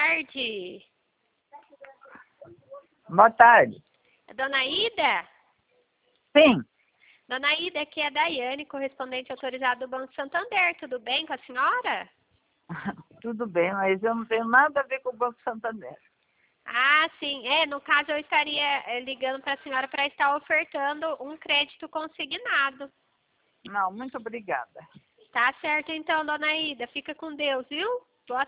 tarde. Boa tarde. É Dona Ida? Sim. Dona Ida, aqui é a Daiane, correspondente autorizado do Banco Santander. Tudo bem com a senhora? Tudo bem, mas eu não tenho nada a ver com o Banco Santander. Ah, sim. No caso eu estaria ligando para a senhora para estar ofertando um crédito consignado. Não, muito obrigada. Tá certo então, Dona Ida. Fica com Deus, viu?